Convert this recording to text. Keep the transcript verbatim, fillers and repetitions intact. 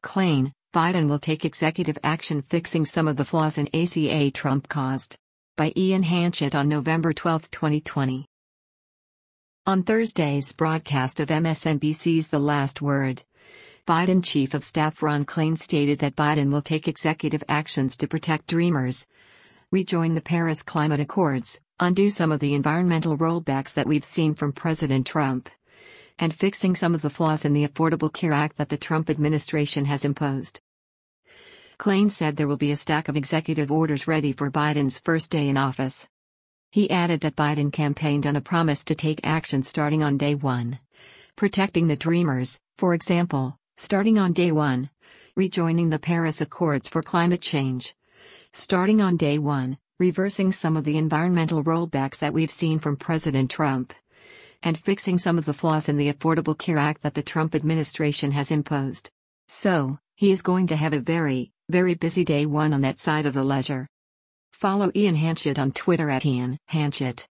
Klain, Biden will take executive action fixing some of the flaws in A C A Trump caused. By Ian Hanchett on November twelfth, twenty twenty. On Thursday's broadcast of M S N B C's The Last Word, Biden Chief of Staff Ron Klain stated that Biden will take executive actions to protect Dreamers, rejoin the Paris Climate Accords, undo some of the environmental rollbacks that we've seen from President Trump, and fixing some of the flaws in the Affordable Care Act that the Trump administration has imposed. Klain said there will be a stack of executive orders ready for Biden's first day in office. He added that Biden campaigned on a promise to take action starting on day one. Protecting the Dreamers, for example, starting on day one. Rejoining the Paris Accords for climate change. Starting on day one, reversing some of the environmental rollbacks that we've seen from President Trump. And fixing some of the flaws in the Affordable Care Act that the Trump administration has imposed. So, he is going to have a very, very busy day one on that side of the ledger. Follow Ian Hanchett on Twitter at Ian Hanchett.